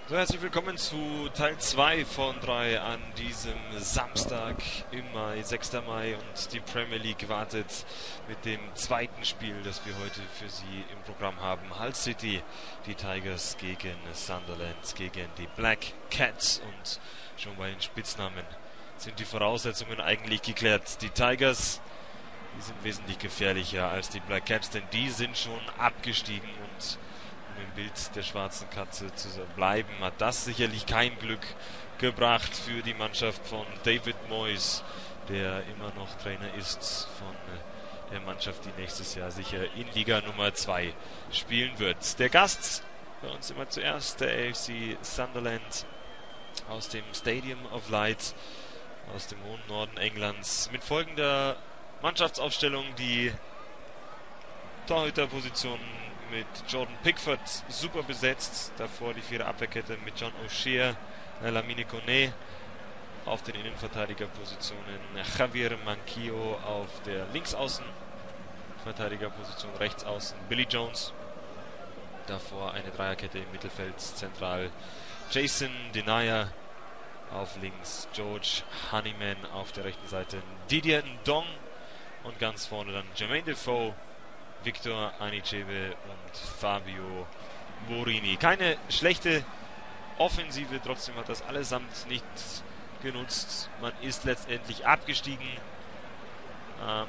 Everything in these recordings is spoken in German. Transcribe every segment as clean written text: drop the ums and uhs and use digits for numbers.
So, herzlich willkommen zu Teil 2 von 3 an diesem Samstag im Mai, 6. Mai, und die Premier League wartet mit dem zweiten Spiel, das wir heute für Sie im Programm haben. Hull City, die Tigers gegen Sunderland, gegen die Black Cats, und schon bei den Spitznamen sind die Voraussetzungen eigentlich geklärt. Die Tigers, die sind wesentlich gefährlicher als die Black Cats, denn die sind schon abgestiegen, und im Bild der schwarzen Katze zu bleiben, hat das sicherlich kein Glück gebracht für die Mannschaft von David Moyes, der immer noch Trainer ist von der Mannschaft, die nächstes Jahr sicher in Liga Nummer 2 spielen wird. Der Gast bei uns immer zuerst, der AFC Sunderland aus dem Stadium of Light, aus dem hohen Norden Englands, mit folgender Mannschaftsaufstellung: die Torhüterposition mit Jordan Pickford super besetzt, davor die Vierer-Abwehrkette mit John O'Shea, Lamine Koné auf den Innenverteidigerpositionen, Javier Manquillo auf der Linksaußenverteidigerposition, Rechtsaußen Billy Jones, davor eine Dreierkette im Mittelfeld zentral, Jason Denayer auf links, George Honeyman auf der rechten Seite, Didier Ndong, und ganz vorne dann Jermaine Defoe, Victor Anichebe und Fabio Borini. Keine schlechte Offensive, trotzdem hat das allesamt nicht genutzt. Man ist letztendlich abgestiegen. Am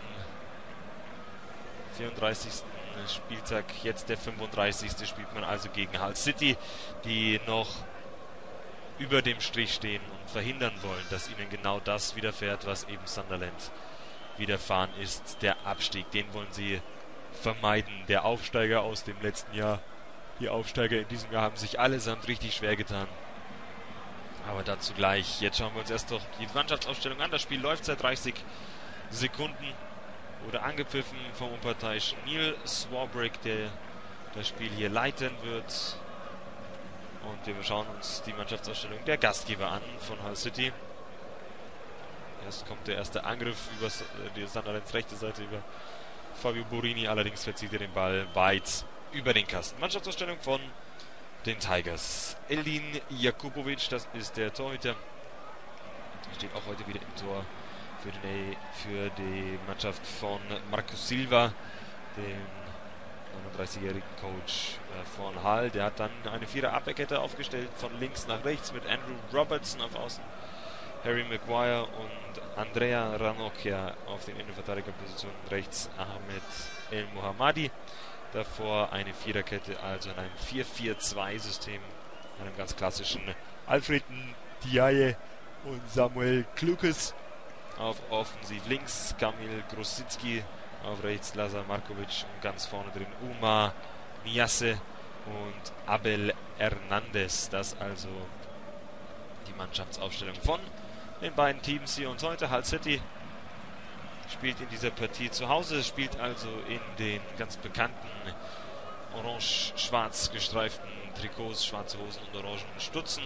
34. Spieltag, jetzt der 35. spielt man also gegen Hull City, die noch über dem Strich stehen und verhindern wollen, dass ihnen genau das widerfährt, was eben Sunderland widerfahren ist, der Abstieg. Den wollen sie vermeiden. Der Aufsteiger aus dem letzten Jahr, die Aufsteiger in diesem Jahr haben sich allesamt richtig schwer getan. Aber dazu gleich. Jetzt schauen wir uns erst doch die Mannschaftsaufstellung an. Das Spiel läuft seit 30 Sekunden. Wurde angepfiffen vom unparteiischen Neil Swarbrick, der das Spiel hier leiten wird. Und wir schauen uns die Mannschaftsaufstellung der Gastgeber an von Hull City. Erst kommt der erste Angriff über die Sunderlands rechte Seite über Fabio Borini, allerdings verzieht er den Ball weit über den Kasten. Mannschaftsausstellung von den Tigers. Eldin Jakubovic, das ist der Torhüter. Steht auch heute wieder im Tor für die Mannschaft von Marcus Silva, dem 39-jährigen Coach von Hull. Der hat dann eine Vierer-Abwehrkette aufgestellt, von links nach rechts, mit Andrew Robertson auf Außen, Harry Maguire und Andrea Ranocchia auf den Innenverteidigerpositionen, rechts Ahmed El Mohammadi. Davor eine Viererkette, also in einem 4-4-2-System, einem ganz klassischen Alfred Ndiaye und Samuel Klukes. Auf offensiv links Kamil Grosicki, auf rechts Lazar Markovic und ganz vorne drin Umar Niasse und Abel Hernandez. Das also die Mannschaftsaufstellung von den beiden Teams hier. Und heute Hull City spielt in dieser Partie zu Hause, spielt also in den ganz bekannten orange-schwarz gestreiften Trikots, schwarze Hosen und orangen Stutzen.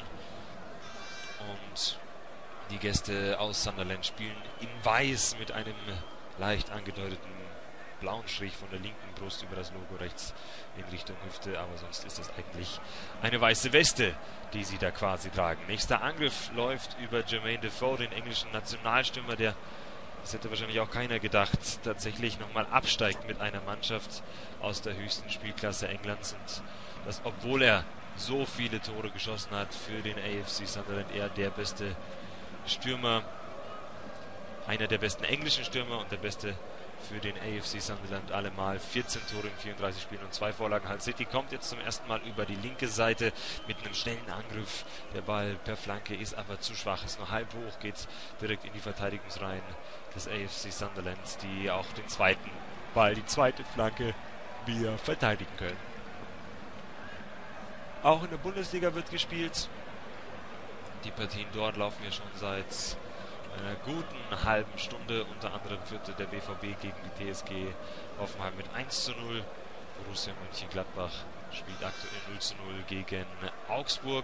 Und die Gäste aus Sunderland spielen in weiß mit einem leicht angedeuteten blauen Strich von der linken Brust über das Logo rechts in Richtung Hüfte, aber sonst ist das eigentlich eine weiße Weste, die sie da quasi tragen. Nächster Angriff läuft über Jermaine Defoe, den englischen Nationalstürmer, der, das hätte wahrscheinlich auch keiner gedacht, tatsächlich nochmal absteigt mit einer Mannschaft aus der höchsten Spielklasse Englands, und das, obwohl er so viele Tore geschossen hat für den AFC Sunderland, er der beste Stürmer, einer der besten englischen Stürmer und der beste für den AFC Sunderland allemal. 14 Tore in 34 Spielen und 2 Vorlagen. Hull City kommt jetzt zum ersten Mal über die linke Seite mit einem schnellen Angriff. Der Ball per Flanke ist aber zu schwach, ist nur halb hoch, geht direkt in die Verteidigungsreihen des AFC Sunderland, die auch den zweiten Ball, die zweite Flanke wieder verteidigen können. Auch in der Bundesliga wird gespielt. Die Partien dort laufen ja schon seit einer guten halben Stunde. Unter anderem führte der BVB gegen die TSG Hoffenheim mit 1:0. Borussia Mönchengladbach spielt aktuell 0:0 gegen Augsburg.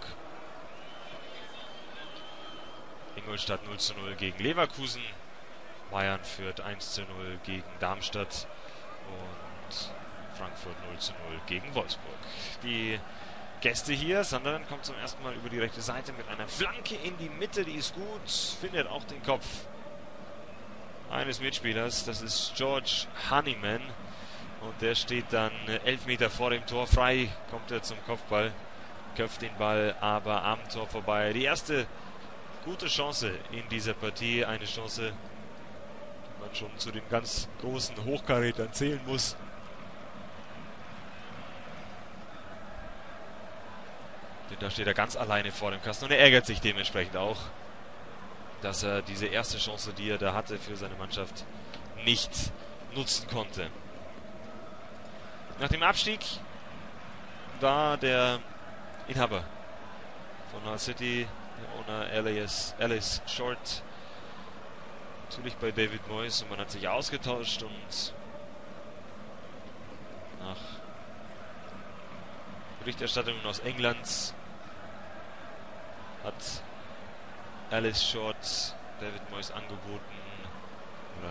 Ingolstadt 0:0 gegen Leverkusen. Bayern führt 1:0 gegen Darmstadt und Frankfurt 0:0 gegen Wolfsburg. Die Gäste hier. Sunderland kommt zum ersten Mal über die rechte Seite mit einer Flanke in die Mitte. Die ist gut. Findet auch den Kopf eines Mitspielers. Das ist George Honeyman. Und der steht dann 11 Meter vor dem Tor. Frei kommt er zum Kopfball. Köpft den Ball aber am Tor vorbei. Die erste gute Chance in dieser Partie. Eine Chance, die man schon zu den ganz großen Hochkarätern zählen muss. Denn da steht er ganz alleine vor dem Kasten und er ärgert sich dementsprechend auch, dass er diese erste Chance, die er da hatte für seine Mannschaft, nicht nutzen konnte. Nach dem Abstieg war der Inhaber von Hull City, der Owner Alice Short, natürlich bei David Moyes, und man hat sich ausgetauscht, und nach Berichterstattungen aus England hat Alice Short David Moyes angeboten oder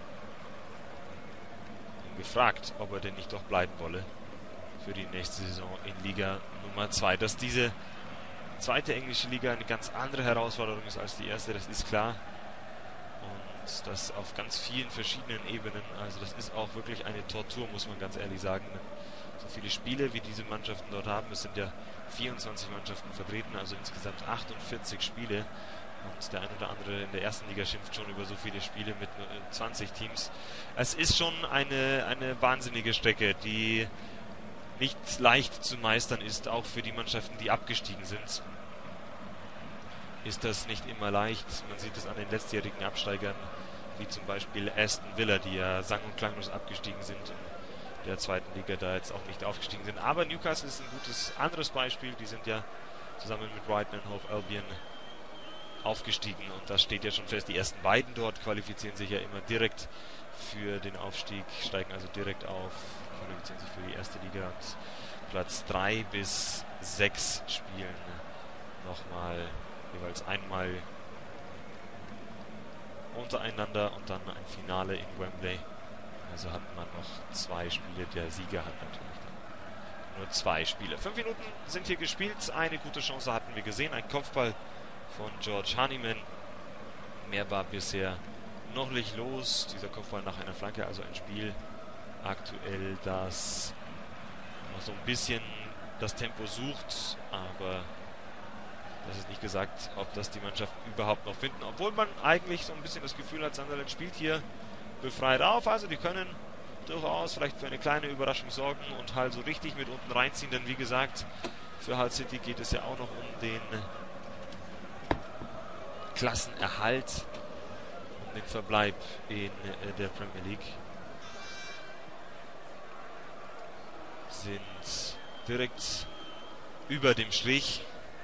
ihn gefragt, ob er denn nicht doch bleiben wolle für die nächste Saison in Liga Nummer 2. Dass diese zweite englische Liga eine ganz andere Herausforderung ist als die erste, das ist klar. Und das auf ganz vielen verschiedenen Ebenen. Also das ist auch wirklich eine Tortur, muss man ganz ehrlich sagen. So viele Spiele, wie diese Mannschaften dort haben, es sind ja 24 Mannschaften vertreten, also insgesamt 48 Spiele. Und der ein oder andere in der ersten Liga schimpft schon über so viele Spiele mit 20 Teams. Es ist schon eine wahnsinnige Strecke, die nicht leicht zu meistern ist, auch für die Mannschaften, die abgestiegen sind. Ist das nicht immer leicht. Man sieht es an den letztjährigen Absteigern, wie zum Beispiel Aston Villa, die ja sang- und klanglos abgestiegen sind in der zweiten Liga, da jetzt auch nicht aufgestiegen sind. Aber Newcastle ist ein gutes anderes Beispiel. Die sind ja zusammen mit Brighton und Hove Albion aufgestiegen, und das steht ja schon fest. Die ersten beiden dort qualifizieren sich ja immer direkt für den Aufstieg, steigen also direkt auf, qualifizieren sich für die erste Liga, und Platz 3 bis 6 spielen nochmal jeweils einmal untereinander und dann ein Finale in Wembley. Also hat man noch 2 Spiele. Der Sieger hat natürlich dann nur 2 Spiele. 5 Minuten sind hier gespielt. Eine gute Chance hatten wir gesehen. Ein Kopfball von George Honeyman. Mehr war bisher noch nicht los. Dieser Kopfball nach einer Flanke, also ein Spiel aktuell, das noch so ein bisschen das Tempo sucht, aber das ist nicht gesagt, ob das die Mannschaften überhaupt noch finden, obwohl man eigentlich so ein bisschen das Gefühl hat, Sunderland spielt hier befreit auf, also die können durchaus vielleicht für eine kleine Überraschung sorgen und halt so richtig mit unten reinziehen, denn wie gesagt, für Hull City geht es ja auch noch um den Klassenerhalt, um den Verbleib in der Premier League. Sind direkt über dem Strich.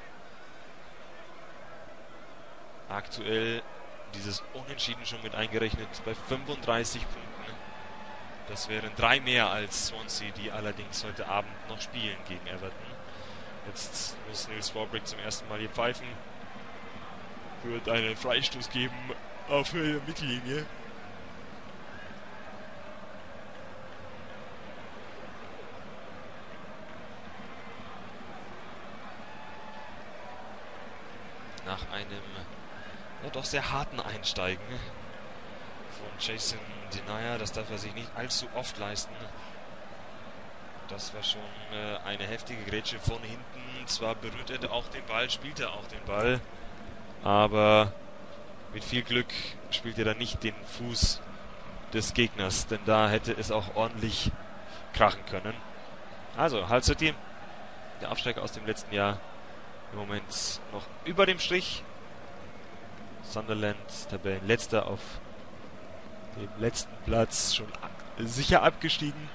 Aktuell dieses Unentschieden schon mit eingerechnet bei 35 Punkten. Das wären 3 mehr als Swansea, die allerdings heute Abend noch spielen gegen Everton. Jetzt muss Niels Warbrick zum ersten Mal hier pfeifen. Wird einen Freistoß geben auf Höhe der Mittellinie. Nach einem doch sehr harten Einsteigen von Jason Denayer, das darf er sich nicht allzu oft leisten. Das war schon eine heftige Grätsche von hinten. Zwar berührt er auch den Ball, spielt er auch den Ball, aber mit viel Glück spielt er dann nicht den Fuß des Gegners, denn da hätte es auch ordentlich krachen können. Also, Hull City, der Aufsteiger aus dem letzten Jahr, im Moment noch über dem Strich. Sunderland, Tabellenletzter, auf dem letzten Platz, schon sicher abgestiegen.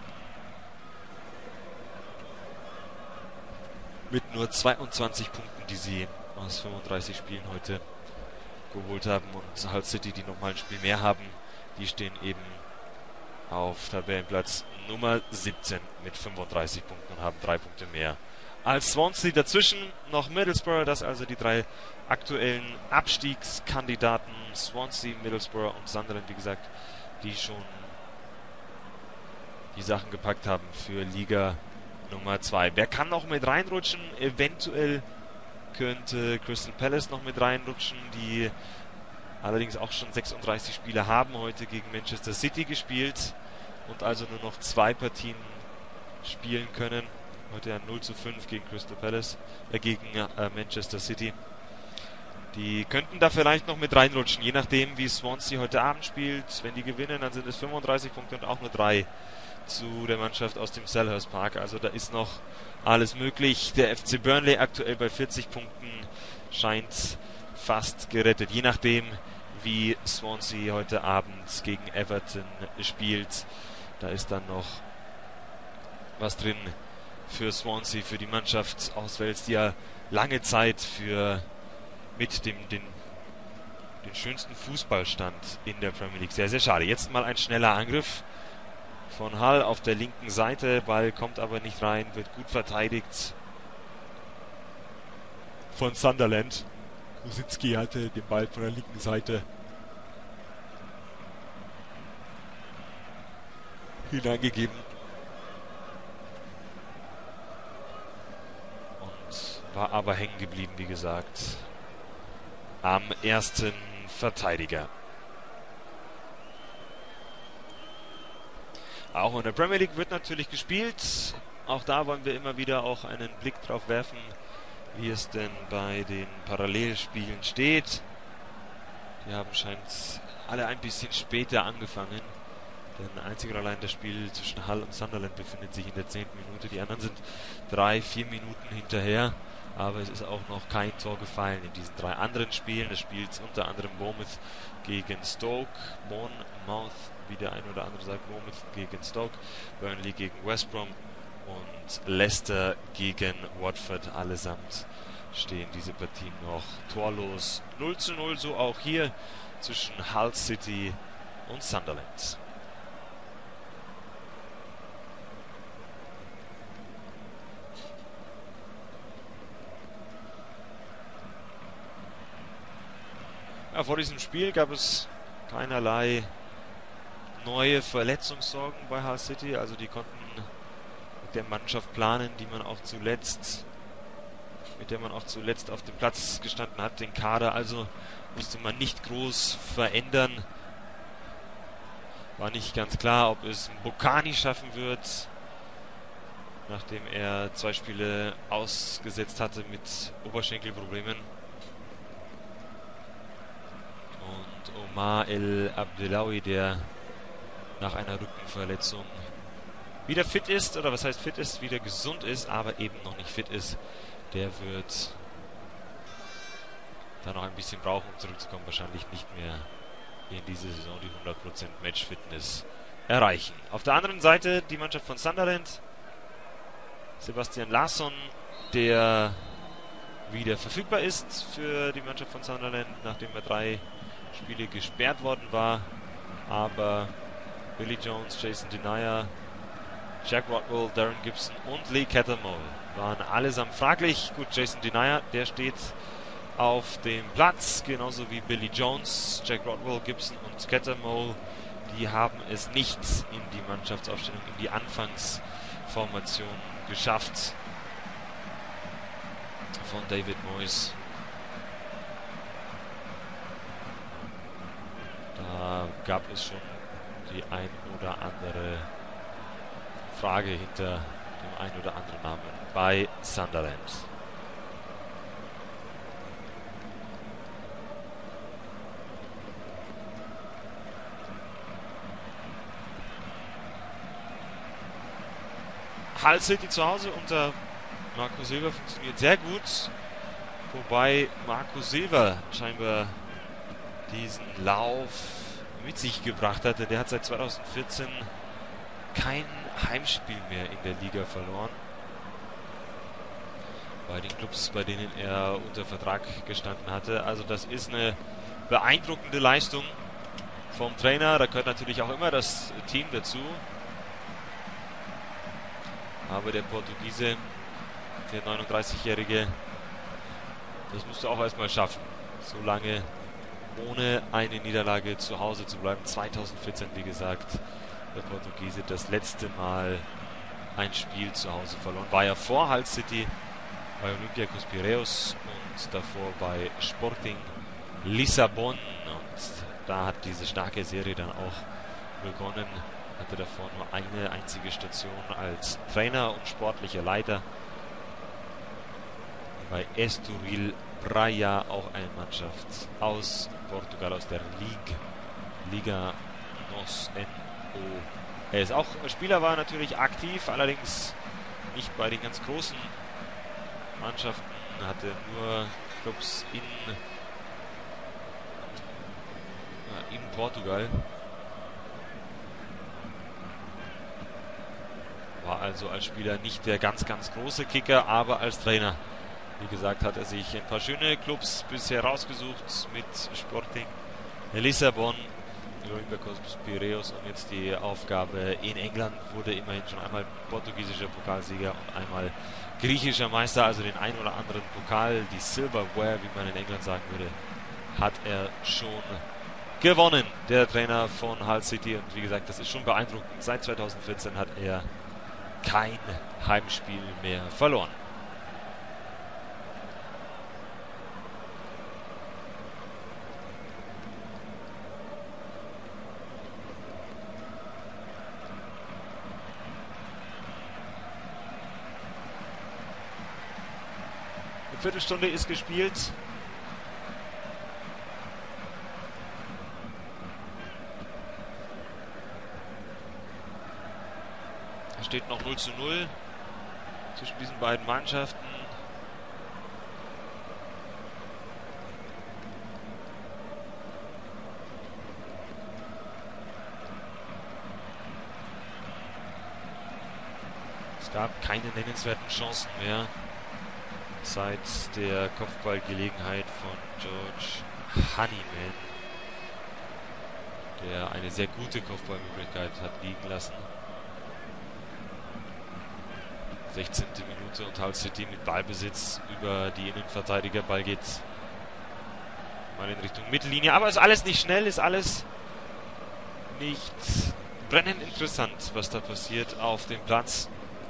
Mit nur 22 Punkten, die sie aus 35 Spielen heute geholt haben. Und Hull City, die nochmal ein Spiel mehr haben, die stehen eben auf Tabellenplatz Nummer 17 mit 35 Punkten und haben 3 Punkte mehr als Swansea. Dazwischen noch Middlesbrough, das also die 3 aktuellen Abstiegskandidaten, Swansea, Middlesbrough und Sunderland, wie gesagt, die schon die Sachen gepackt haben für Liga Nummer 2. Wer kann noch mit reinrutschen? Eventuell könnte Crystal Palace noch mit reinrutschen, die allerdings auch schon 36 Spiele haben, heute gegen Manchester City gespielt und also nur noch 2 Partien spielen können. Heute ein 0:5 gegen Crystal Palace, gegen Manchester City. Die könnten da vielleicht noch mit reinrutschen, je nachdem wie Swansea heute Abend spielt. Wenn die gewinnen, dann sind es 35 Punkte und auch nur 3 zu der Mannschaft aus dem Selhurst Park. Also da ist noch alles möglich. Der FC Burnley aktuell bei 40 Punkten scheint fast gerettet, je nachdem wie Swansea heute Abend gegen Everton spielt. Da ist dann noch was drin für Swansea, für die Mannschaft aus Wales, die ja lange Zeit mit den schönsten Fußballstand in der Premier League. Sehr, sehr schade. Jetzt mal ein schneller Angriff von Hull auf der linken Seite. Ball kommt aber nicht rein, wird gut verteidigt von Sunderland. Kosicki hatte den Ball von der linken Seite hineingegeben. Und war aber hängen geblieben, wie gesagt, am ersten Verteidiger. Auch in der Premier League wird natürlich gespielt. Auch da wollen wir immer wieder auch einen Blick drauf werfen, wie es denn bei den Parallelspielen steht. Die haben scheint alle ein bisschen später angefangen. Denn einzig und allein das Spiel zwischen Hull und Sunderland befindet sich in der 10. Minute. Die anderen sind 3-4 Minuten hinterher. Aber es ist auch noch kein Tor gefallen in diesen 3 anderen Spielen. Es spielt unter anderem Bournemouth gegen Stoke, Bournemouth, wie der ein oder andere sagt, Bournemouth gegen Stoke, Burnley gegen West Brom und Leicester gegen Watford. Allesamt stehen diese Partien noch torlos. 0:0, so auch hier zwischen Hull City und Sunderland. Ja, vor diesem Spiel gab es keinerlei neue Verletzungssorgen bei Hull City. Also die konnten mit der Mannschaft planen, mit der man auch zuletzt auf dem Platz gestanden hat. Den Kader also musste man nicht groß verändern. War nicht ganz klar, ob es Bocani schaffen wird, nachdem er 2 Spiele ausgesetzt hatte mit Oberschenkelproblemen. Und Omar El Abdelawi, der nach einer Rückenverletzung wieder fit ist, oder was heißt fit ist, wieder gesund ist, aber eben noch nicht fit ist, der wird da noch ein bisschen brauchen, um zurückzukommen. Wahrscheinlich nicht mehr in dieser Saison die 100% Match-Fitness erreichen. Auf der anderen Seite die Mannschaft von Sunderland. Sebastian Larsson, der wieder verfügbar ist für die Mannschaft von Sunderland, nachdem er 3 Spiele gesperrt worden war. Aber Billy Jones, Jason Denayer, Jack Rodwell, Darren Gibson und Lee Cattermole waren allesamt fraglich. Gut, Jason Denayer, der steht auf dem Platz, genauso wie Billy Jones, Jack Rodwell, Gibson und Cattermole. Die haben es nicht in die Mannschaftsaufstellung, in die Anfangsformation geschafft von David Moyes. Da gab es schon die ein oder andere Frage hinter dem ein oder anderen Namen bei Sunderland. Hull City zu Hause unter Marco Silva funktioniert sehr gut, wobei Marco Silva scheinbar diesen Lauf mit sich gebracht hat, denn der hat seit 2014 kein Heimspiel mehr in der Liga verloren. Bei den Clubs, bei denen er unter Vertrag gestanden hatte. Also das ist eine beeindruckende Leistung vom Trainer. Da gehört natürlich auch immer das Team dazu. Aber der Portugiese, der 39-Jährige, das musst du auch erstmal schaffen, so lange ohne eine Niederlage zu Hause zu bleiben. 2014, wie gesagt, der Portugiese das letzte Mal ein Spiel zu Hause verloren. War ja vor Hull City bei Olympiakos Piräus und davor bei Sporting Lissabon. Und da hat diese starke Serie dann auch begonnen. Hatte davor nur eine einzige Station als Trainer und sportlicher Leiter. Bei Estoril Praia, auch eine Mannschaft aus Portugal, aus der Liga NOS. Er ist auch Spieler, war natürlich aktiv, allerdings nicht bei den ganz großen Mannschaften, hatte nur Clubs in Portugal. War also als Spieler nicht der ganz große Kicker, aber als Trainer, wie gesagt, hat er sich ein paar schöne Clubs bisher rausgesucht mit Sporting Lissabon, Olympiakos Piräus und jetzt die Aufgabe in England. Wurde immerhin schon einmal portugiesischer Pokalsieger und einmal griechischer Meister, also den ein oder anderen Pokal, die Silverware, wie man in England sagen würde, hat er schon gewonnen, der Trainer von Hull City. Und wie gesagt, das ist schon beeindruckend. Seit 2014 hat er kein Heimspiel mehr verloren. Eine Viertelstunde ist gespielt. Es steht noch 0:0 zwischen diesen beiden Mannschaften. Es gab keine nennenswerten Chancen mehr seit der Kopfballgelegenheit von George Honeyman, der eine sehr gute Kopfballmöglichkeit hat liegen lassen. 16. Minute und Hull City mit Ballbesitz über die Innenverteidiger. Ball geht mal in Richtung Mittellinie, aber ist alles nicht schnell, ist alles nicht brennend interessant, was da passiert auf dem Platz.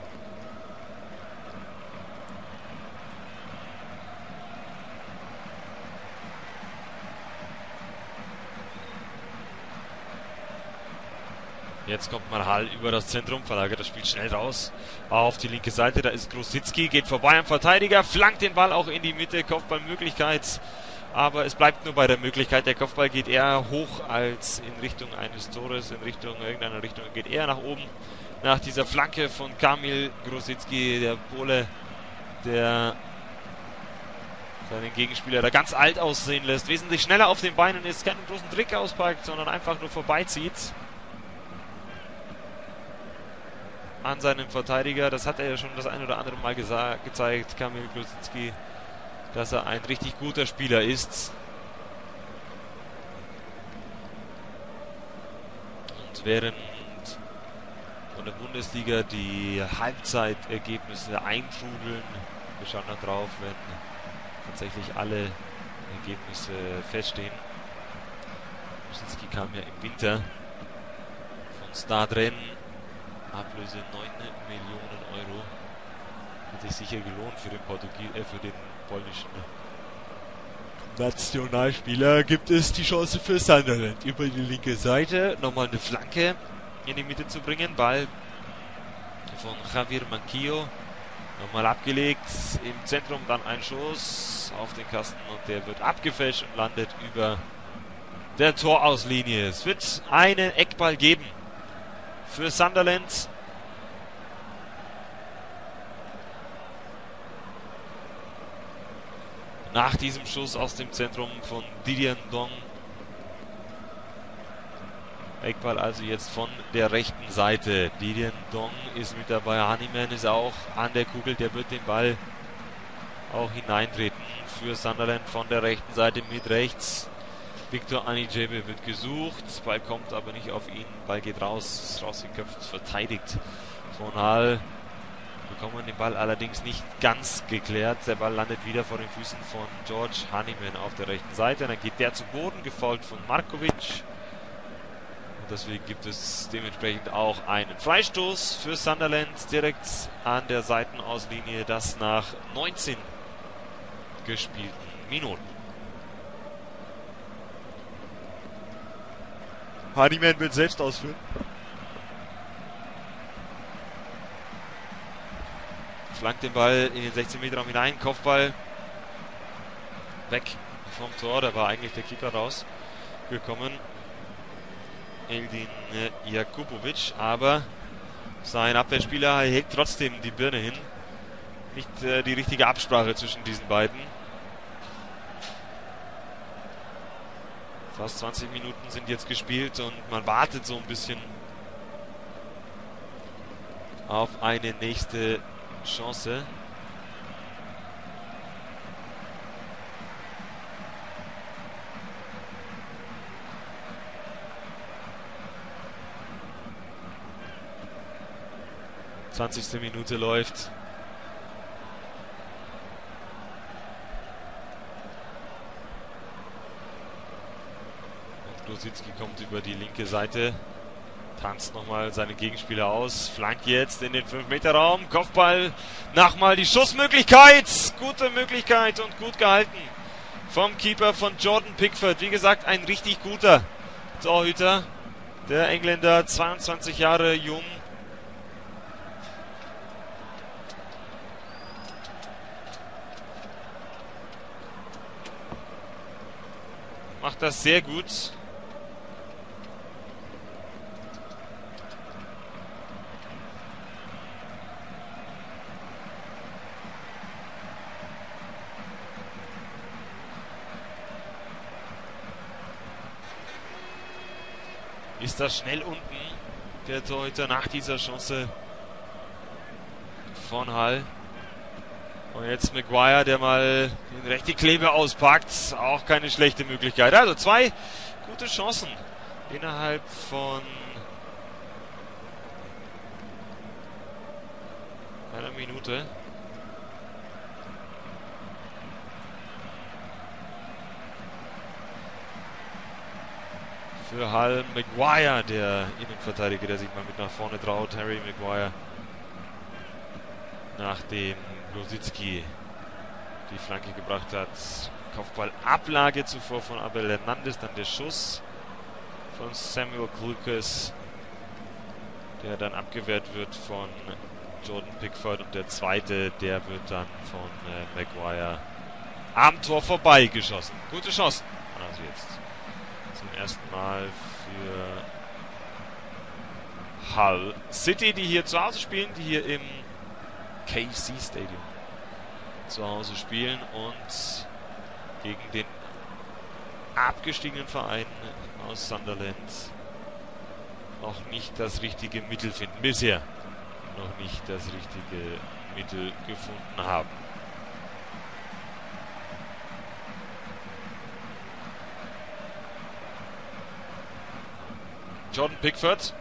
Jetzt kommt mal Hull über das Zentrum, verlagert das Spiel schnell raus auf die linke Seite. Da ist Grosicki, geht vorbei am Verteidiger, flankt den Ball auch in die Mitte, Kopfballmöglichkeit. Aber es bleibt nur bei der Möglichkeit, der Kopfball geht eher hoch als in Richtung eines Tores, in Richtung irgendeiner Richtung, geht eher nach oben. Nach dieser Flanke von Kamil Grosicki, der Pole, der seinen Gegenspieler da ganz alt aussehen lässt, wesentlich schneller auf den Beinen ist, keinen großen Trick auspackt, sondern einfach nur vorbeizieht an seinem Verteidiger. Das hat er ja schon das ein oder andere Mal gezeigt, Kamil Grosicki, dass er ein richtig guter Spieler ist. Und während von der Bundesliga die Halbzeitergebnisse eintrudeln, wir schauen dann drauf, wenn tatsächlich alle Ergebnisse feststehen. Grosicki kam ja im Winter von Stadren. Ablöse 9 Millionen Euro. Hat sich sicher gelohnt für den polnischen Nationalspieler. Gibt es die Chance für Sunderland über die linke Seite nochmal eine Flanke in die Mitte zu bringen. Ball von Javier Manquillo. Nochmal abgelegt im Zentrum, dann ein Schuss auf den Kasten und der wird abgefälscht und landet über der Torauslinie. Es wird einen Eckball geben für Sunderland. Nach diesem Schuss aus dem Zentrum von Didier Ndong. Eckball also jetzt von der rechten Seite. Didier Ndong ist mit dabei. Honeyman ist auch an der Kugel. Der wird den Ball auch hineintreten für Sunderland von der rechten Seite mit rechts. Victor Anijebe wird gesucht, Ball kommt aber nicht auf ihn, Ball geht raus, ist rausgeköpft, verteidigt von Hull. Bekommen den Ball allerdings nicht ganz geklärt, der Ball landet wieder vor den Füßen von George Honeyman auf der rechten Seite, dann geht der zu Boden, gefolgt von Markovic. Und deswegen gibt es dementsprechend auch einen Freistoß für Sunderland direkt an der Seitenauslinie, das nach 19 gespielten Minuten. Hardyman will selbst ausführen. Flankt den Ball in den 16-Meter-Raum hinein, Kopfball weg vom Tor, da war eigentlich der Keeper rausgekommen. Eldin Jakubovic, aber sein Abwehrspieler hält trotzdem die Birne hin. Nicht die richtige Absprache zwischen diesen beiden. Fast 20 Minuten sind jetzt gespielt und man wartet so ein bisschen auf eine nächste Chance. Die 20. Minute läuft. Und Grosicki kommt über die linke Seite. Tanzt nochmal seine Gegenspieler aus. Flankt jetzt in den 5-Meter-Raum. Kopfball. Nochmal die Schussmöglichkeit. Gute Möglichkeit und gut gehalten vom Keeper von Jordan Pickford. Wie gesagt, ein richtig guter Torhüter. Der Engländer, 22 Jahre jung. Macht das sehr gut. Ist das schnell unten, der Torhüter, nach dieser Chance von Hull. Und jetzt Maguire, der mal den rechten Kleber auspackt. Auch keine schlechte Möglichkeit. Also 2 gute Chancen innerhalb von einer Minute. Für Hull Maguire, der Innenverteidiger, der sich mal mit nach vorne traut. Harry Maguire. Nachdem Grosicki die Flanke gebracht hat. Kopfballablage zuvor von Abel Hernandez. Dann der Schuss von Samuel Clucas, der dann abgewehrt wird von Jordan Pickford. Und der zweite, der wird dann von Maguire am Tor vorbeigeschossen. Gute Chancen. Also jetzt zum ersten Mal für Hull City, die hier zu Hause spielen, die hier im KC Stadium zu Hause spielen und gegen den abgestiegenen Verein aus Sunderland noch nicht das richtige Mittel finden. Bisher noch nicht das richtige Mittel gefunden haben. Jordan Pickford.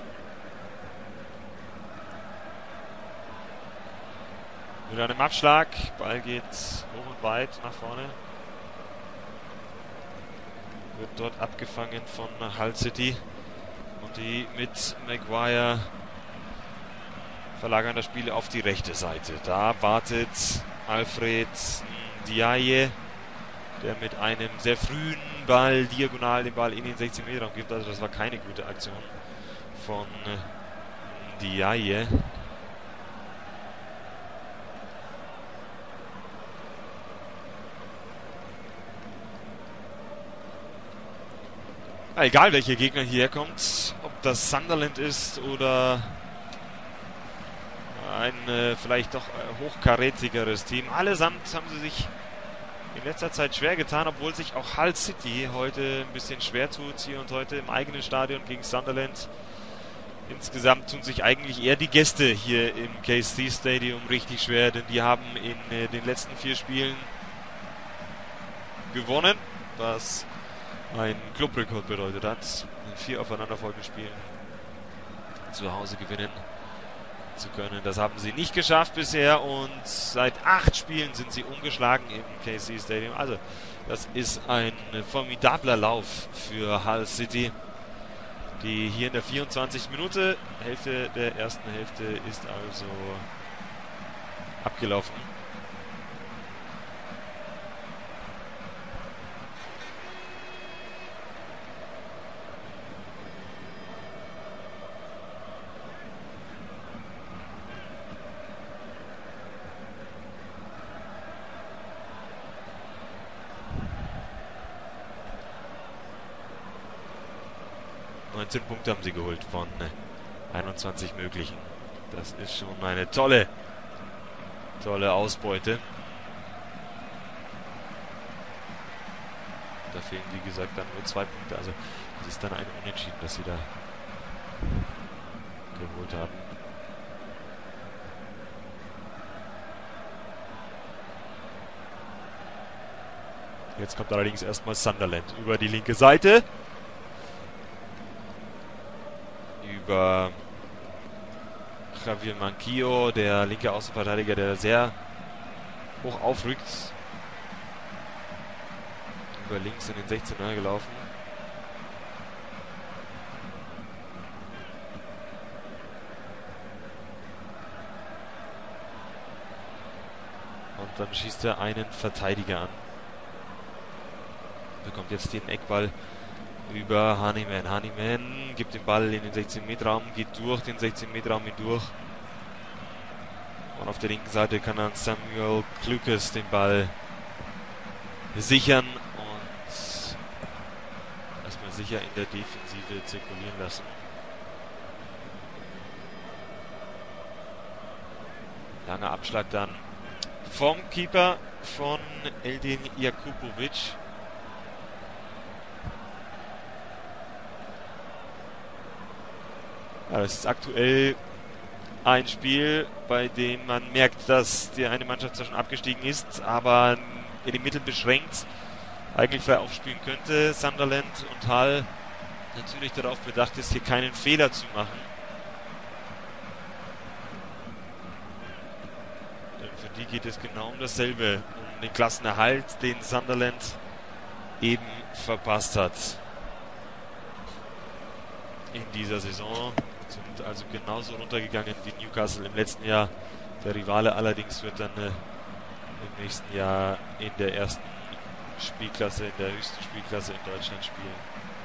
Mit einem Abschlag. Ball geht hoch und weit nach vorne. Wird dort abgefangen von Hull City. Und die mit Maguire verlagern das Spiel auf die rechte Seite. Da wartet Alfred Ndiaye, der mit einem sehr frühen Ball diagonal den Ball in den 16-Meter-Raum gibt. Also das war keine gute Aktion von Ndiaye. Egal welcher Gegner hierher kommt, ob das Sunderland ist oder ein vielleicht doch hochkarätigeres Team. Allesamt haben sie sich in letzter Zeit schwer getan, obwohl sich auch Hull City heute ein bisschen schwer tut, hier und heute im eigenen Stadion gegen Sunderland. Insgesamt tun sich eigentlich eher die Gäste hier im KC Stadium richtig schwer, denn die haben in den letzten 4 Spielen gewonnen, was ein Clubrekord bedeutet hat, in 4 aufeinanderfolgenden Spielen zu Hause gewinnen zu können. Das haben sie nicht geschafft bisher und seit 8 Spielen sind sie ungeschlagen im KC Stadium. Also das ist ein formidabler Lauf für Hull City, Die hier in der 24. Minute, Hälfte der ersten Hälfte ist also abgelaufen. Punkte haben sie geholt von 21 möglichen. Das ist schon eine tolle Ausbeute. Da fehlen, wie gesagt, dann nur 2 Punkte. Also es ist dann ein Unentschieden, das sie da geholt haben. Jetzt kommt allerdings erstmal Sunderland über die linke Seite. Über Javier Manquillo, der linke Außenverteidiger, der sehr hoch aufrückt. Über links in den 16er gelaufen. Und dann schießt er einen Verteidiger an. Bekommt jetzt den Eckball über Honeyman. Honeyman gibt den Ball in den 16-Meter-Raum, geht durch den 16-Meter-Raum hindurch. Und auf der linken Seite kann dann Samuel Clucas den Ball sichern und erstmal sicher in der Defensive zirkulieren lassen. Langer Abschlag dann vom Keeper von Eldin Jakubovic. Ja, das ist aktuell ein Spiel, bei dem man merkt, dass die eine Mannschaft zwar schon abgestiegen ist, aber in den Mitteln beschränkt eigentlich frei aufspielen könnte. Sunderland und Hull natürlich darauf bedacht ist, hier keinen Fehler zu machen. Denn für die geht es genau um dasselbe, um den Klassenerhalt, den Sunderland eben verpasst hat in dieser Saison. Sind also genauso runtergegangen wie Newcastle im letzten Jahr. Der Rivale allerdings wird dann im nächsten Jahr in der ersten Spielklasse, in der höchsten Spielklasse in Deutschland spielen.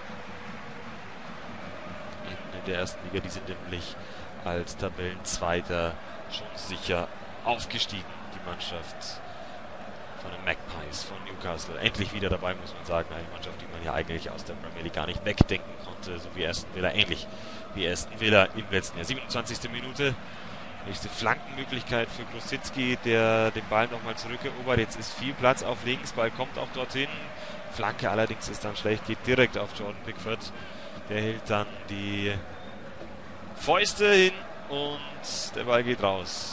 In der ersten Liga, die sind nämlich als Tabellenzweiter schon sicher aufgestiegen, die Mannschaft von den Magpies von Newcastle. Endlich wieder dabei, muss man sagen. Eine Mannschaft, die man ja eigentlich aus der Premier League gar nicht wegdenken konnte, so wie Aston Villa, ähnlich wie Aston Villa im letzten Jahr. 27. Minute. Nächste Flankenmöglichkeit für Grosicki, der den Ball nochmal zurückerobert. Jetzt ist viel Platz auf links, Ball kommt auch dorthin. Flanke allerdings ist dann schlecht, geht direkt auf Jordan Pickford. Der hält dann die Fäuste hin und der Ball geht raus.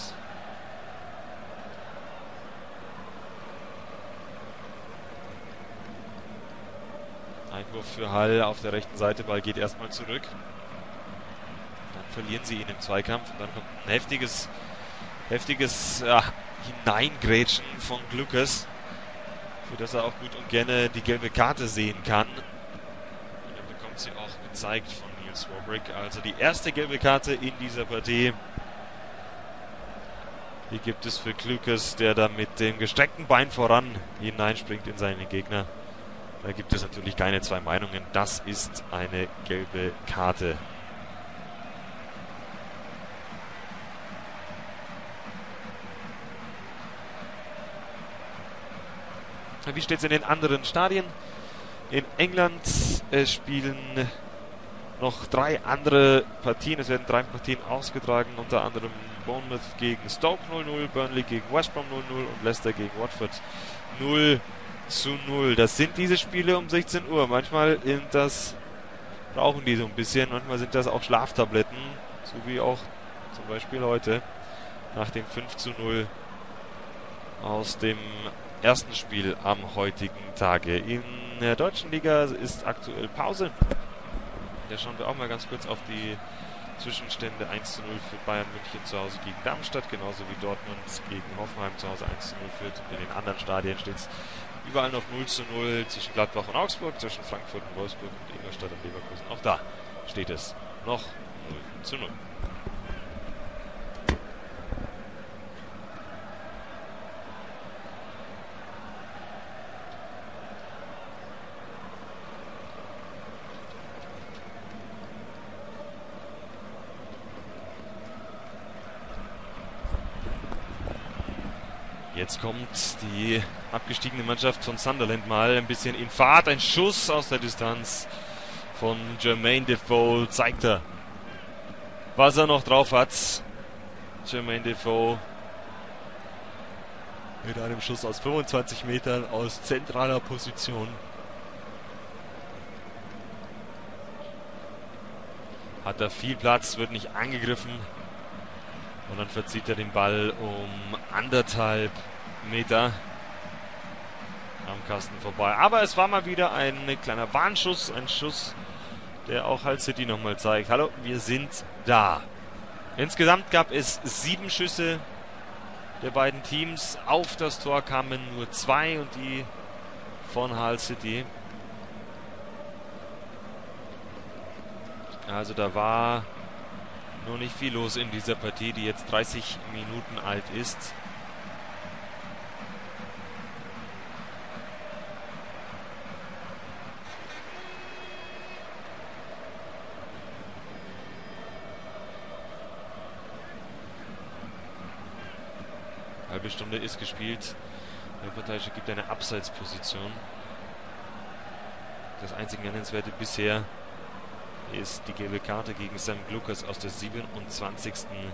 Einwurf für Hull auf der rechten Seite, Ball geht erstmal zurück. Dann verlieren sie ihn im Zweikampf und dann kommt ein heftiges Hineingrätschen von Clucas, für das er auch gut und gerne die gelbe Karte sehen kann. Und er bekommt sie auch gezeigt von Niels Warbrick. Also die erste gelbe Karte in dieser Partie. Die gibt es für Clucas, der da mit dem gestreckten Bein voran hineinspringt in seinen Gegner. Da gibt es natürlich keine zwei Meinungen. Das ist eine gelbe Karte. Wie steht es in den anderen Stadien? In England spielen noch 3 andere Partien. Es werden 3 Partien ausgetragen, unter anderem Bournemouth gegen Stoke 0-0, Burnley gegen West Brom 0-0 und Leicester gegen Watford 0-0. Das sind diese Spiele um 16 Uhr. Manchmal brauchen die so ein bisschen. Manchmal sind das auch Schlaftabletten, so wie auch zum Beispiel heute nach dem 5-0 aus dem ersten Spiel am heutigen Tage. In der deutschen Liga ist aktuell Pause. Da schauen wir auch mal ganz kurz auf die Zwischenstände. 1-0 für Bayern München zu Hause gegen Darmstadt, genauso wie Dortmund gegen Hoffenheim zu Hause 1-0 führt. Und in den anderen Stadien steht es überall noch 0-0 zwischen Gladbach und Augsburg, zwischen Frankfurt und Wolfsburg und Ingolstadt und Leverkusen. Auch da steht es noch 0:0. Jetzt kommt die abgestiegene Mannschaft von Sunderland mal ein bisschen in Fahrt. Ein Schuss aus der Distanz von Jermaine Defoe zeigt er, was er noch drauf hat. Jermaine Defoe mit einem Schuss aus 25 Metern aus zentraler Position. Hat er viel Platz, wird nicht angegriffen. Und dann verzieht er den Ball um 1,5 Meter am Kasten vorbei. Aber es war mal wieder ein kleiner Warnschuss. Ein Schuss, der auch Hull City nochmal zeigt: Hallo, wir sind da. Insgesamt gab es 7 Schüsse der beiden Teams. Auf das Tor kamen nur 2 und die von Hull City. Also da war nur nicht viel los in dieser Partie, die jetzt 30 Minuten alt ist. Halbe Stunde ist gespielt. Der Parteiische gibt eine Abseitsposition. Das einzige Nennenswerte bisher ist die gelbe Karte gegen Sam Gluckers aus der 27.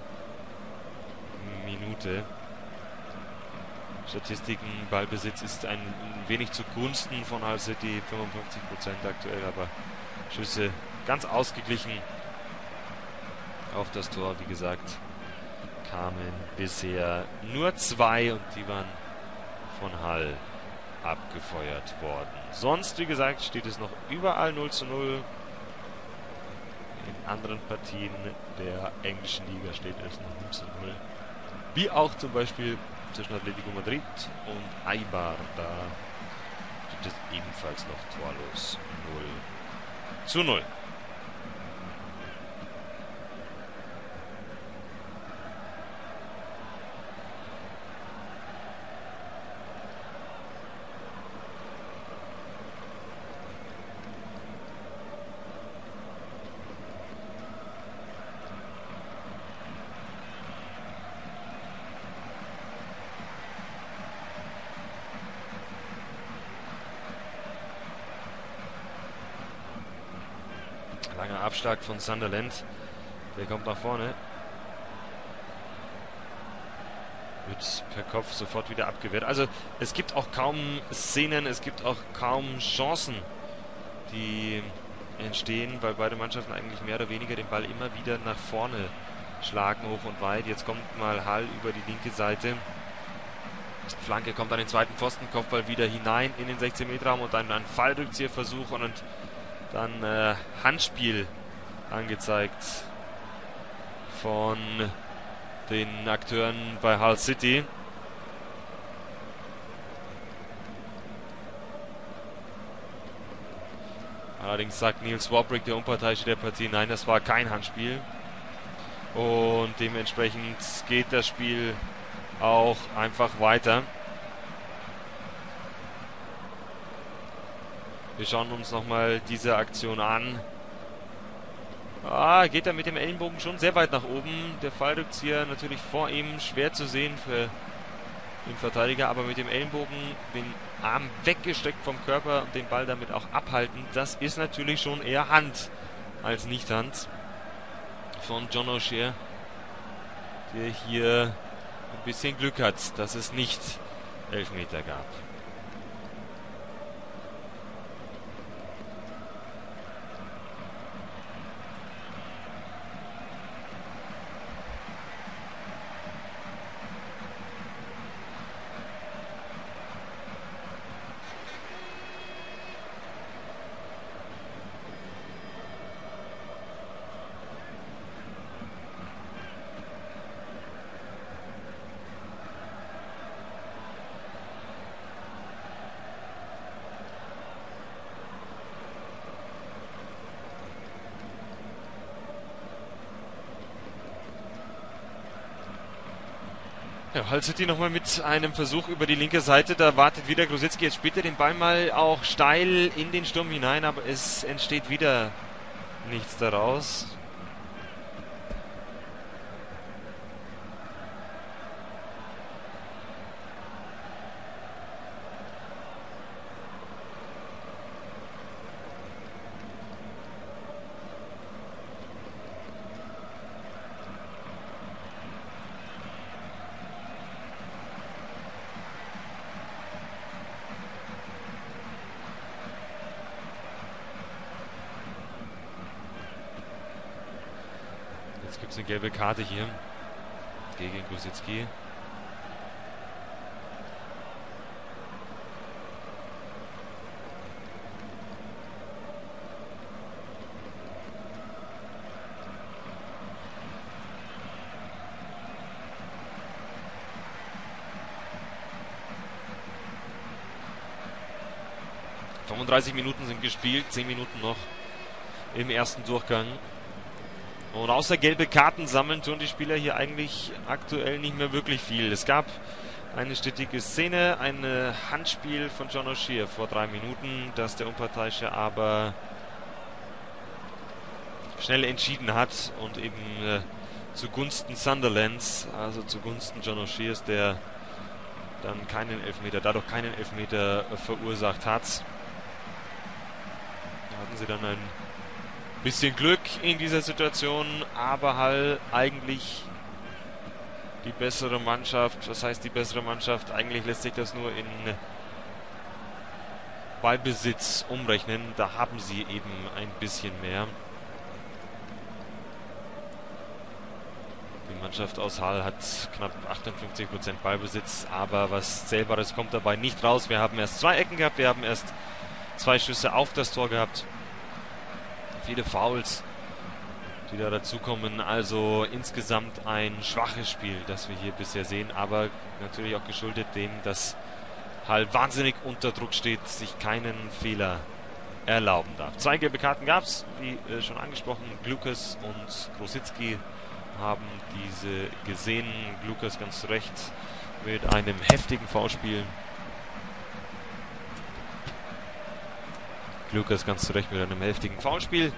Minute. Statistiken, Ballbesitz ist ein wenig zugunsten von Hull City, 55% aktuell, aber Schüsse ganz ausgeglichen auf das Tor. Wie gesagt, kamen bisher nur 2 und die waren von Hull abgefeuert worden. Sonst, wie gesagt, steht es noch überall 0:0. In anderen Partien der englischen Liga steht es noch 0:0. Wie auch zum Beispiel zwischen Atletico Madrid und Eibar. Da steht es ebenfalls noch torlos 0:0. Langer Abschlag von Sunderland. Der kommt nach vorne. Wird per Kopf sofort wieder abgewehrt. Also es gibt auch kaum Szenen, es gibt auch kaum Chancen, die entstehen, weil beide Mannschaften eigentlich mehr oder weniger den Ball immer wieder nach vorne schlagen, hoch und weit. Jetzt kommt mal Hull über die linke Seite. Flanke kommt an den zweiten Pfosten, Kopfball wieder hinein in den 16-Meter-Raum und dann ein Fallrückzieherversuch und dann Handspiel angezeigt von den Akteuren bei Hull City. Allerdings sagt Neil Swarbrick, der Unparteiische der Partie, nein, das war kein Handspiel. Und dementsprechend geht das Spiel auch einfach weiter. Wir schauen uns nochmal diese Aktion an. Geht er mit dem Ellenbogen schon sehr weit nach oben. Der Fallrückzieher natürlich vor ihm, schwer zu sehen für den Verteidiger, aber mit dem Ellenbogen den Arm weggestreckt vom Körper und den Ball damit auch abhalten, das ist natürlich schon eher Hand als Nicht-Hand von John O'Shea, der hier ein bisschen Glück hat, dass es nicht Elfmeter gab. Ja, Hull City nochmal mit einem Versuch über die linke Seite. Da wartet wieder Grosicki. Jetzt spielt er den Ball mal auch steil in den Sturm hinein, aber es entsteht wieder nichts daraus. Jetzt gibt es eine gelbe Karte hier gegen Grosicki. ...35 Minuten sind gespielt, 10 Minuten noch im ersten Durchgang. Und außer gelbe Karten sammeln tun die Spieler hier eigentlich aktuell nicht mehr wirklich viel. Es gab eine strittige Szene, ein Handspiel von John O'Shea vor 3 Minuten, das der Unparteiische aber schnell entschieden hat und eben zugunsten Sunderlands, also zugunsten John O'Sheas, der dann dadurch keinen Elfmeter verursacht hat. Da hatten sie dann ein bisschen Glück in dieser Situation, aber halt eigentlich die bessere Mannschaft. Was heißt die bessere Mannschaft? Eigentlich lässt sich das nur in Ballbesitz umrechnen. Da haben sie eben ein bisschen mehr. Die Mannschaft aus Hull hat knapp 58% Ballbesitz, aber was Zählbares kommt dabei nicht raus. Wir haben erst 2 Ecken gehabt, wir haben erst 2 Schüsse auf das Tor gehabt. Viele Fouls, die da dazukommen. Also insgesamt ein schwaches Spiel, das wir hier bisher sehen. Aber natürlich auch geschuldet dem, dass Hull wahnsinnig unter Druck steht, sich keinen Fehler erlauben darf. 2 gelbe Karten gab es, wie schon angesprochen. Glucas und Grosicki haben diese gesehen. Glucas ganz zu Recht mit einem heftigen Foulspiel. Glucas ganz zu Recht mit einem heftigen Foulspiel.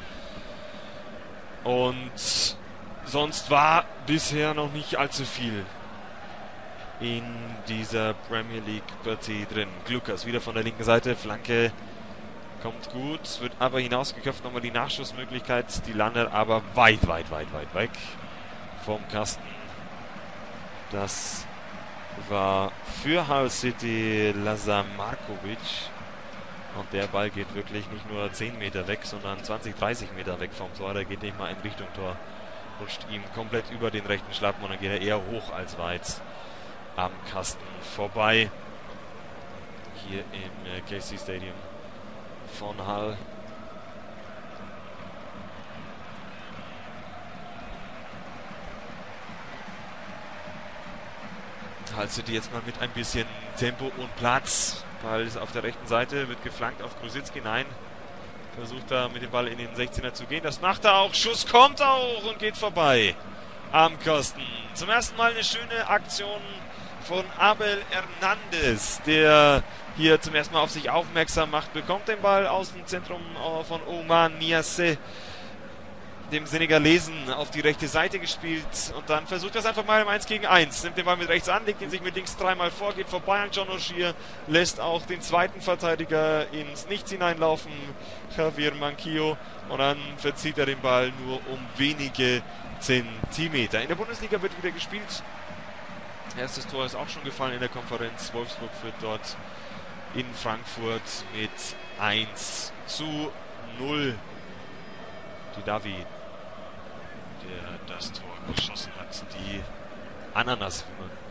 Und sonst war bisher noch nicht allzu viel in dieser Premier League Partie drin. Glucas wieder von der linken Seite, Flanke kommt gut, wird aber hinausgeköpft, nochmal die Nachschussmöglichkeit, die landet aber weit weg vom Kasten. Das war für Hull City Lazar Markovic. Und der Ball geht wirklich nicht nur 10 Meter weg, sondern 20, 30 Meter weg vom Tor. Der geht nicht mal in Richtung Tor. Rutscht ihm komplett über den rechten Schlappen und dann geht er eher hoch als weit am Kasten vorbei. Hier im KC Stadium von Hull. Hull City jetzt mal mit ein bisschen Tempo und Platz. Ball ist auf der rechten Seite, wird geflankt auf Grosicki. Nein, versucht da mit dem Ball in den 16er zu gehen. Das macht er auch. Schuss kommt auch und geht vorbei am Kasten. Zum ersten Mal eine schöne Aktion von Abel Hernandez, der hier zum ersten Mal auf sich aufmerksam macht. Bekommt den Ball aus dem Zentrum von Oman Niasse, dem Senegalesen, auf die rechte Seite gespielt und dann versucht er es einfach mal im 1 gegen 1. Nimmt den Ball mit rechts an, legt ihn sich mit links 3-mal vor, geht vorbei an John O'Shea, lässt auch den zweiten Verteidiger ins Nichts hineinlaufen, Javier Manquillo, und dann verzieht er den Ball nur um wenige Zentimeter. In der Bundesliga wird wieder gespielt. Erstes Tor ist auch schon gefallen in der Konferenz. Wolfsburg führt dort in Frankfurt mit 1:0. Die Davi, der das Tor geschossen hat. Die Ananas,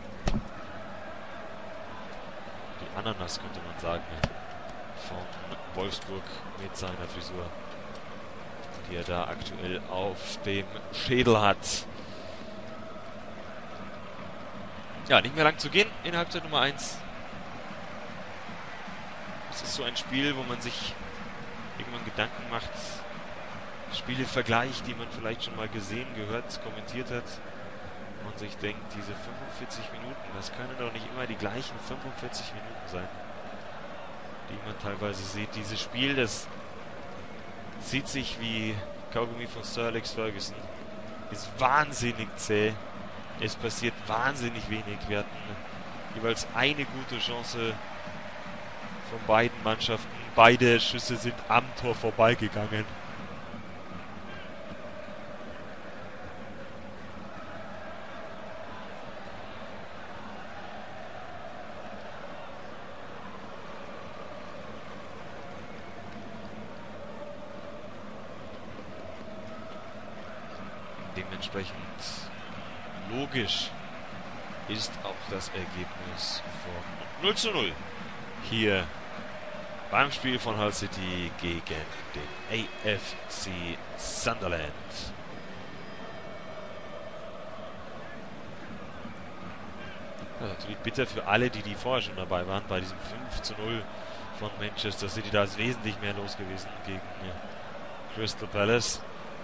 die Ananas könnte man sagen, von Wolfsburg mit seiner Frisur, die er da aktuell auf dem Schädel hat. Ja, nicht mehr lang zu gehen in Halbzeit Nummer 1. Es ist so ein Spiel, wo man sich irgendwann Gedanken macht, Spiele vergleicht, die man vielleicht schon mal gesehen, gehört, kommentiert hat. man sich denkt, diese 45 Minuten, das können doch nicht immer die gleichen 45 Minuten sein, die man teilweise sieht. Dieses Spiel, das zieht sich wie Kaugummi von Sir Alex Ferguson, ist wahnsinnig zäh, es passiert wahnsinnig wenig. Wir hatten jeweils eine gute Chance von beiden Mannschaften, beide Schüsse sind am Tor vorbeigegangen. Dementsprechend logisch ist auch das Ergebnis von 0:0 hier beim Spiel von Hull City gegen den AFC Sunderland. Ja, natürlich bitter für alle, die vorher schon dabei waren, bei diesem 5:0 von Manchester City. Da ist wesentlich mehr los gewesen gegen Crystal Palace.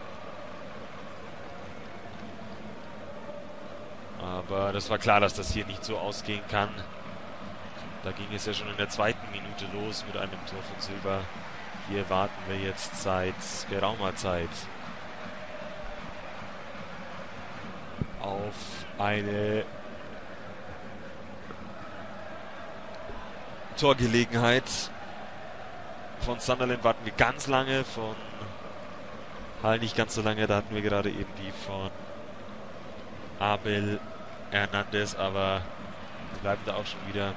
Aber das war klar, dass das hier nicht so ausgehen kann. Da ging es ja schon in der zweiten Minute los mit einem Tor von Silva. Hier warten wir jetzt seit geraumer Zeit auf eine Torgelegenheit. Von Sunderland warten wir ganz lange, von Hull nicht ganz so lange. Da hatten wir gerade eben die von Abel Hernandez, aber wir bleiben da auch schon wieder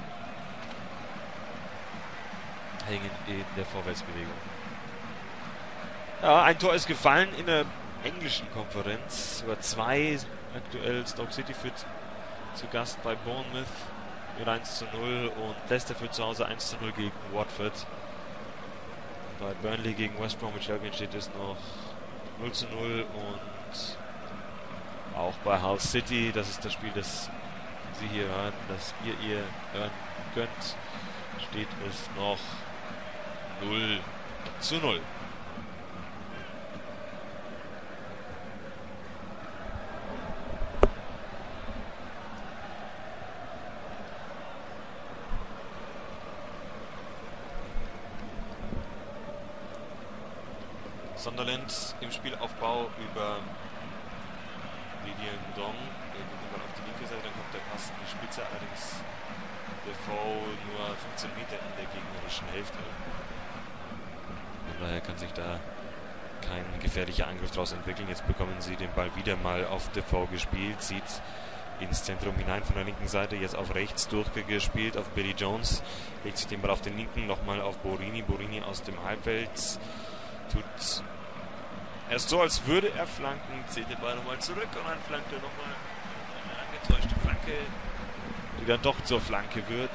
hängen in der Vorwärtsbewegung. Ja, ein Tor ist gefallen in der englischen Konferenz. Sogar zwei. Aktuell Stoke City führt zu Gast bei Bournemouth mit 1:0 und Leicester führt zu Hause 1:0 gegen Watford. Bei Burnley gegen West Bromwich Albion steht es noch 0:0 und auch bei Hull City, das ist das Spiel, das Sie hier hören, das ihr hören könnt, steht es noch 0:0. Sunderland im Spielaufbau über Lydian Dong, der geht mal auf die linke Seite, dann kommt der Pass in die Spitze, allerdings Defoe nur 15 Meter in der gegnerischen Hälfte. Von daher kann sich da kein gefährlicher Angriff daraus entwickeln. Jetzt bekommen sie den Ball wieder mal auf Defoe gespielt, zieht ins Zentrum hinein von der linken Seite, jetzt auf rechts durchgespielt auf Billy Jones, legt sich den Ball auf den linken, nochmal auf Borini, Borini aus dem Halbfeld, tut erst so, als würde er flanken, zieht den Ball nochmal zurück und dann flankt er nochmal eine angetäuschte Flanke, die dann doch zur Flanke wird.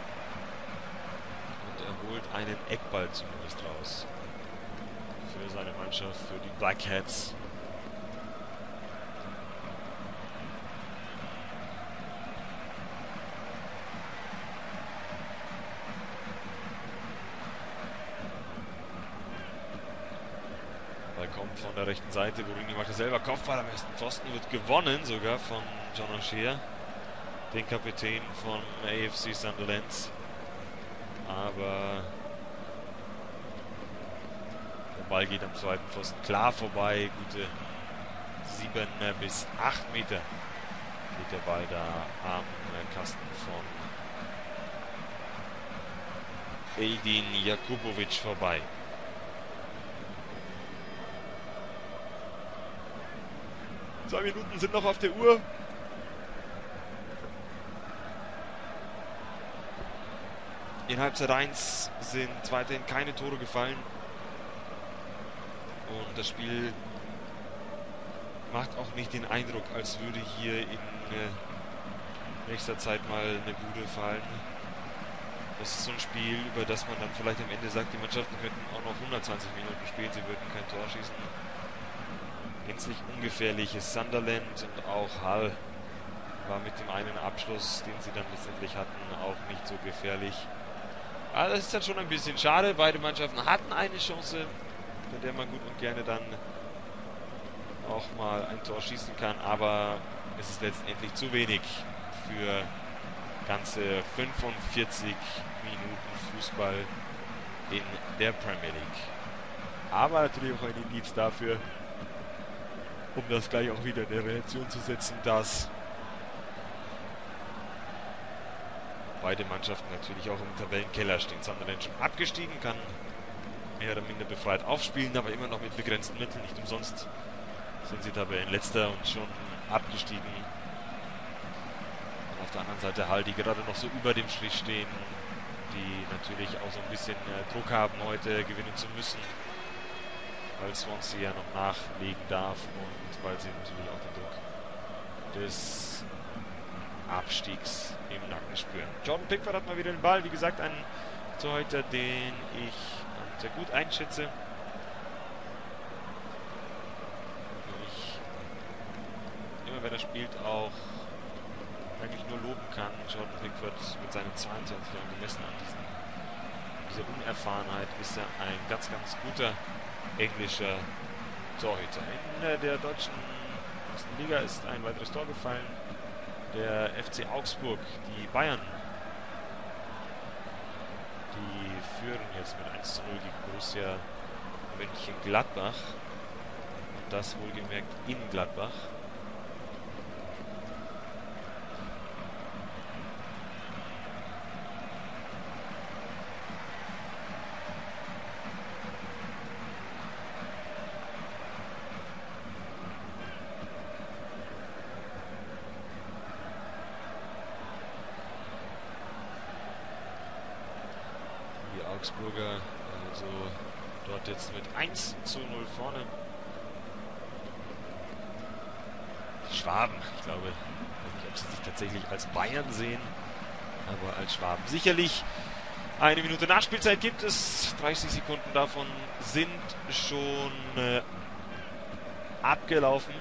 Und er holt einen Eckball zumindest raus für seine Mannschaft, für die Blackheads. Kommt von der rechten Seite, Borini macht er selber Kopfball am ersten Pfosten, wird gewonnen sogar von John O'Shea, den Kapitän von AFC Sunderland. Aber der Ball geht am zweiten Pfosten klar vorbei, gute 7 bis 8 Meter geht der Ball da am Kasten von Eldin Jakubovic vorbei. Zwei Minuten sind noch auf der Uhr. In Halbzeit 1 sind weiterhin keine Tore gefallen. Und das Spiel macht auch nicht den Eindruck, als würde hier in nächster Zeit mal eine Bude fallen. Das ist so ein Spiel, über das man dann vielleicht am Ende sagt, die Mannschaften könnten auch noch 120 Minuten spielen, sie würden kein Tor schießen. Gänzlich ungefährliches Sunderland und auch Hull war mit dem einen Abschluss, den sie dann letztendlich hatten, auch nicht so gefährlich. Aber das ist dann schon ein bisschen schade. Beide Mannschaften hatten eine Chance, bei der man gut und gerne dann auch mal ein Tor schießen kann, aber es ist letztendlich zu wenig für ganze 45 Minuten Fußball in der Premier League. Aber natürlich auch ein Indiz dafür, um das gleich auch wieder in der Relation zu setzen, dass beide Mannschaften natürlich auch im Tabellenkeller stehen. Sunderland schon abgestiegen, kann mehr oder minder befreit aufspielen, aber immer noch mit begrenzten Mitteln. Nicht umsonst sind sie Tabellenletzter und schon abgestiegen. Und auf der anderen Seite Hull, die gerade noch so über dem Strich stehen, die natürlich auch so ein bisschen Druck haben, heute gewinnen zu müssen, weil Swansea ja noch nachlegen darf und weil sie natürlich auch den Druck des Abstiegs im Nacken spüren. Jordan Pickford hat mal wieder den Ball. Wie gesagt, ein Torhüter, den ich sehr gut einschätze. Ich immer, wenn er spielt, auch eigentlich nur loben kann. Jordan Pickford mit seinen 22 Jahren gemessen an dieser Unerfahrenheit ist er ein ganz, ganz guter englischer Torhüter. In der deutschen ersten Liga ist ein weiteres Tor gefallen. Der FC Augsburg, die Bayern, die führen jetzt mit 1:0 gegen Borussia Mönchengladbach. Und das wohlgemerkt in Gladbach. Augsburger, also dort jetzt mit 1:0 vorne. Die Schwaben, ich glaube, ich weiß nicht, ob sie sich tatsächlich als Bayern sehen, aber als Schwaben. Sicherlich eine Minute Nachspielzeit gibt es, 30 Sekunden davon sind schon abgelaufen.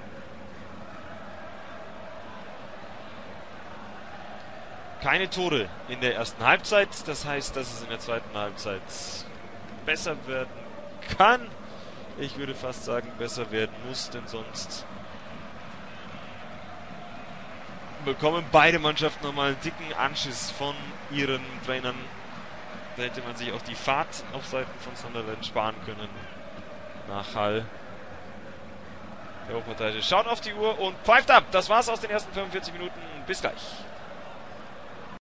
Keine Tore in der ersten Halbzeit. Das heißt, dass es in der zweiten Halbzeit besser werden kann. Ich würde fast sagen, besser werden muss, denn sonst bekommen beide Mannschaften nochmal einen dicken Anschiss von ihren Trainern. Da hätte man sich auch die Fahrt auf Seiten von Sunderland sparen können nach Hull. Der Hochparteiische schaut auf die Uhr und pfeift ab. Das war's aus den ersten 45 Minuten. Bis gleich.